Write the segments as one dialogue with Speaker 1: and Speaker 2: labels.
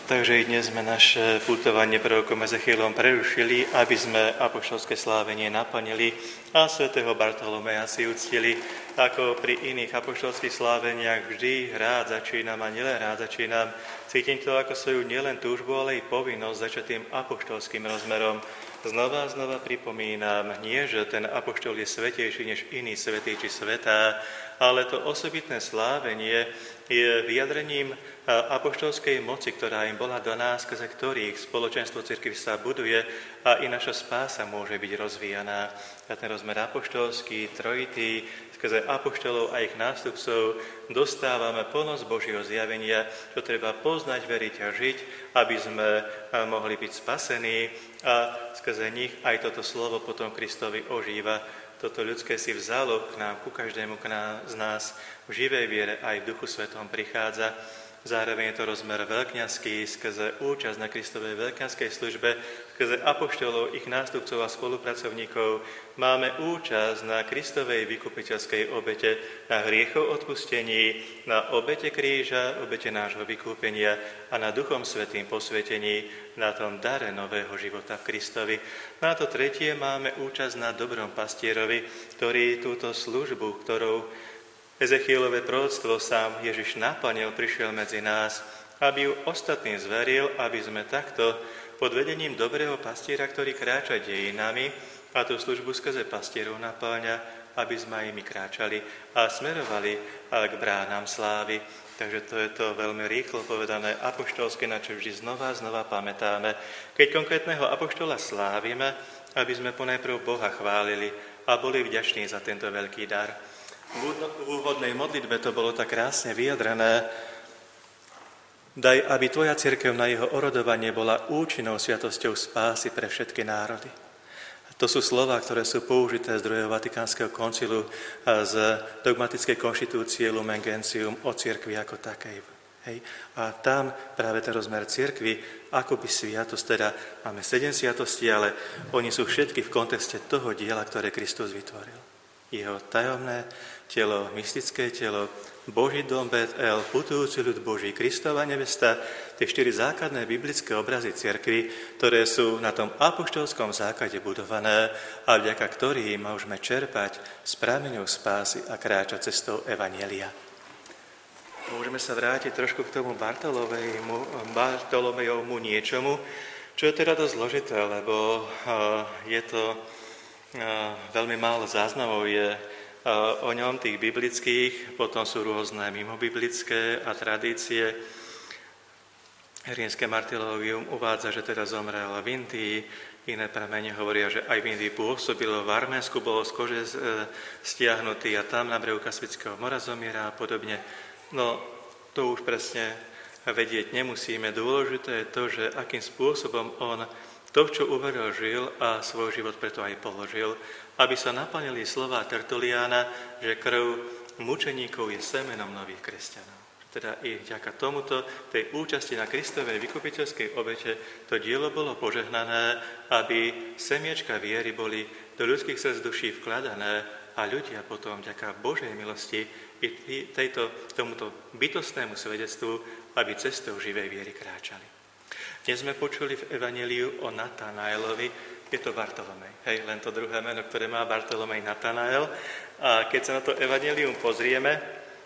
Speaker 1: Takže i dnes sme naše putovanie prorokom Ezechielom prerušili, aby sme apoštolské slávenie naplnili a svätého Bartolomeja si uctili. Ako pri iných apoštolských sláveniach vždy rád začínam a nielen rád začínam. Cítim to ako svoju nielen túžbu, ale i povinnosť začať tým apoštolským rozmerom. Znova pripomínam, nie, že ten apoštol je svätejší než iný svätý či svätá, ale to osobitné slávenie je vyjadrením apoštolskej moci, ktorá im bola daná, skrze ktorých spoločenstvo cirkvi sa buduje a i naša spása môže byť rozvíjaná. A ten rozmer apoštolský, trojitý, skrze apoštolov a ich nástupcov dostávame plnosť Božieho zjavenia, čo treba poznať, veriť a žiť, aby sme mohli byť spasení a skrze nich aj toto slovo potom Kristovi ožíva. Toto ľudské si vzalo k nám, ku každému z nás v živej viere aj v Duchu Svetom prichádza. Zároveň je to rozmer veľkňazský, skrze účasť na Kristovej veľkňazskej službe, skrze apoštolov, ich nástupcov a spolupracovníkov. Máme účasť na Kristovej vykupiteľskej obete, na hriechov odpustení, na obete kríža, obete nášho vykúpenia a na Duchom Svätým posvetení, na tom dare nového života v Kristovi. Na to tretie máme účasť na dobrom pastierovi, ktorý túto službu, ktorou Ezechielové proroctvo sám Ježiš naplnil, prišiel medzi nás, aby ju ostatným zveril, aby sme takto pod vedením dobrého pastiera, ktorý kráča dejinami a tú službu skrze pastierov naplňa, aby sme aj my kráčali a smerovali k bránam slávy. Takže to je to veľmi rýchlo povedané apoštolské, na čo vždy znova pamätáme. Keď konkrétneho apoštola slávime, aby sme ponajprv Boha chválili a boli vďační za tento veľký dar. V úvodnej modlitbe to bolo tak krásne vyjadrené. Daj, aby tvoja cirkev na jeho orodovanie bola účinnou sviatosťou spásy pre všetky národy. To sú slová, ktoré sú použité z druhého Vatikánskeho koncilu z dogmatickej konštitúcie Lumen Gentium o cirkvi ako takej. Hej. A tam práve ten rozmer cirkvi, akoby sviatosť, teda máme 7 sviatostí, ale oni sú všetky v kontexte toho diela, ktoré Kristus vytvoril. Jeho tajomné telo, mystické telo, Boží dom Bet-El, putujúci ľud Boží, Kristova nevesta, tie 4 základné biblické obrazy cirkvi, ktoré sú na tom apoštolskom základe budované a vďaka ktorým môžeme čerpať z prameňov spásy a kráčať cestou evanjelia. Môžeme sa vrátiť trošku k tomu Bartolomejovmu niečomu, čo je teda dosť zložité, lebo je to veľmi málo záznamov je o ňom, tých biblických, potom sú rôzne mimobiblické a tradície. Rímske martyrológium uvádza, že teda zomrel v Indii, iné pramene hovoria, že aj v Indii pôsobilo, v Arménsku bolo z kože stiahnutý a tam na brehu Kaspického mora zomiera a podobne. No, to už presne vedieť nemusíme. Dôležité je to, že akým spôsobom on to, čo uveril, žil a svoj život preto aj položil, aby sa naplnili slová Tertuliána, že krv mučeníkov je semenom nových kresťanov. Teda i vďaka tomuto, tej účasti na Kristovej vykupiteľskej obete, to dielo bolo požehnané, aby semiečka viery boli do ľudských srdc duší vkladané a ľudia potom vďaka Božej milosti i tomuto bytostnému svedectvu, aby cestou živej viery kráčali. Dnes sme počuli v Evanjeliu o Natanaelovi, je to Bartolomej, hej, len to druhé meno, ktoré má Bartolomej Natanael. A keď sa na to Evanjelium pozrieme,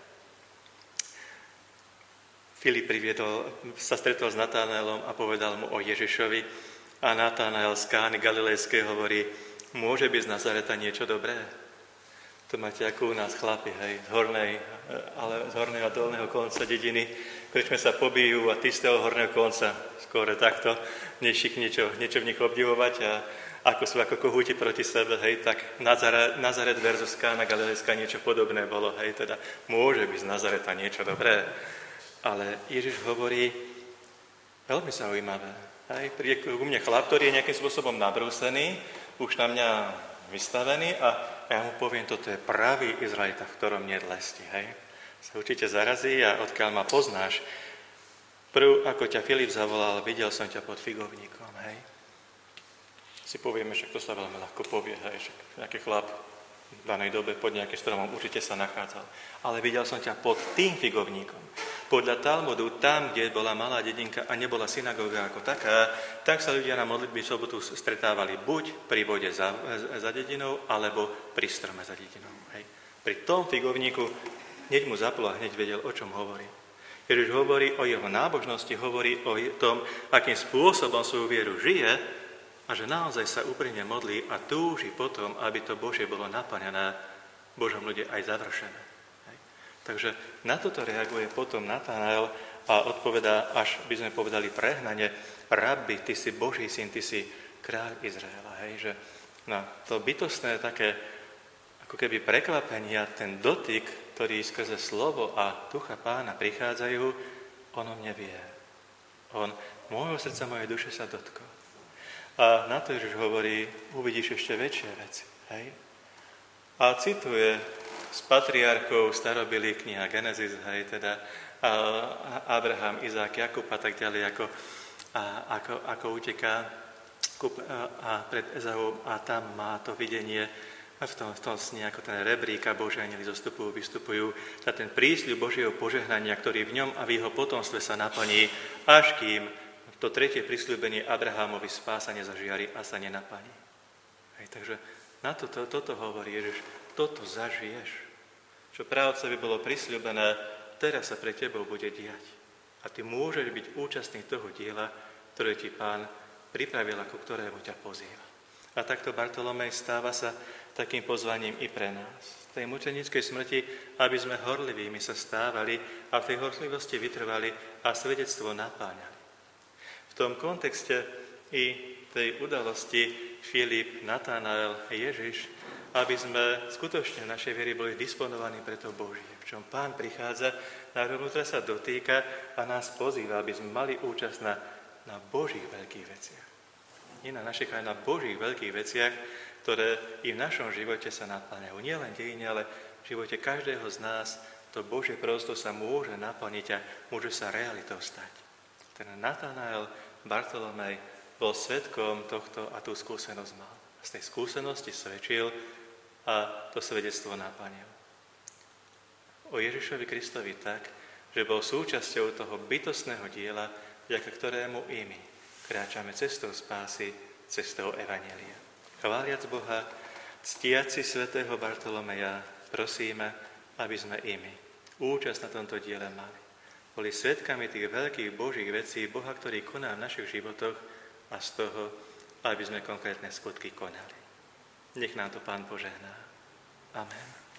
Speaker 1: Filip sa stretol s Natanaelom a povedal mu o Ježišovi a Natanael z Kány Galilejskej hovorí, môže byť z Nazareta niečo dobré? To máte ako u nás chlapi, hej, z horného a dolného konca dediny. Krčme sa pobijú a ty z toho horného konca, skôr takto, než ich niečo v nich obdivovať a ako sú ako kohúti proti sebe, hej, tak Nazaret versus Kána Galilejská niečo podobné bolo, hej, teda môže byť z Nazareta niečo dobré. Ale Ježiš hovorí veľmi zaujímavé, hej, príde u mňa chlap, ktorý je nejakým spôsobom nabrúsený, už na mňa vystavený a ja mu poviem, toto je pravý Izraelita, v ktorom nie je lesti, hej. Sa určite zarazí a odkiaľ ma poznáš. Prv, ako ťa Filip zavolal, videl som ťa pod figovníkom, hej. Si povieme, že to sa veľmi ľahko povie, hej, že nejaký chlap v danej dobe pod nejakým stromom určite sa nachádzal. Ale videl som ťa pod tým figovníkom. Podľa Talmudu, tam, kde bola malá dedinka a nebola synagóga ako taká, tak sa ľudia na modlitby v sobotu stretávali buď pri vode za dedinou, alebo pri strome za dedinou. Hej. Pri tom figovníku hneď mu zaplo a hneď vedel, o čom hovorí. Ježiš hovorí o jeho nábožnosti, hovorí o tom, akým spôsobom svoju vieru žije a že naozaj sa úprimne modlí a túži potom, aby to Božie bolo naplnené Božom ľude aj završené. Takže na toto reaguje potom Natanael a odpovedá, až by sme povedali prehnane, Rabbi, ty si Boží syn, ty si kráľ Izraela. Hej, že na to bytostné také, ako keby prekvapenia, ten dotyk, ktorý skrze slovo a ducha Pána prichádzajú, on o mne vie. On môjho srdca, mojej duše sa dotkol. A na to Ježiš hovorí, uvidíš ešte väčšie veci. Hej? A cituje z patriarchov starobilých kniha Genesis, hej, teda Abraham, Izák, Jakub a tak ďalej, ako uteká pred Ezavom a tam má to videnie v tom sne, ako ten rebrík a Boží anjeli zostupujú, vystupujú, ten prísľub Božieho požehnania, ktorý v ňom a v jeho potomstve sa naplní, až kým to tretie prisľúbenie Abrahámovi spása nezažiari a sa nenaplní. Hej, takže na toto hovorí Ježiš, toto zažiješ. Čo právcovi bolo prisľúbené, teraz sa pre tebou bude diať. A ty môžeš byť účastný toho diela, ktoré ti Pán pripravil, ako ktorému ťa pozýva. A takto Bartolomej stáva sa takým pozvaním i pre nás. V tej mučenickej smrti, aby sme horlivými sa stávali a v tej horlivosti vytrvali a svedectvo napáňali. V tom kontexte i tej udalosti Filip, Natanael, Ježiš, aby sme skutočne v našej viere boli disponovaní pre to Božie, v čom Pán prichádza, nášho vnútra sa dotýka a nás pozýva, aby sme mali účasť na Božích veľkých veciach. Nie na našich, ale na Božích veľkých veciach, ktoré i v našom živote sa naplňajú. Nie len dejine, ale v živote každého z nás to Božie prosto sa môže naplniť a môže sa realitou stať. Ten Natanael, Bartolomej bol svedkom tohto a tú skúsenosť mal. Z tej skúsenosti svedčil a to svedectvo naplnil. O Ježišovi Kristovi tak, že bol súčasťou toho bytostného diela, vďaka ktorému i my kráčame cestou spásy, cestou evanjelia. Chváliac Boha, ctiaci svätého Bartolomeja, prosíme, aby sme i my účasť na tomto diele mali. Boli svedkami tých veľkých Božích vecí Boha, ktorý koná v našich životoch a z toho, aby sme konkrétne skutky konali. Nech nám to Pán požehná. Amen.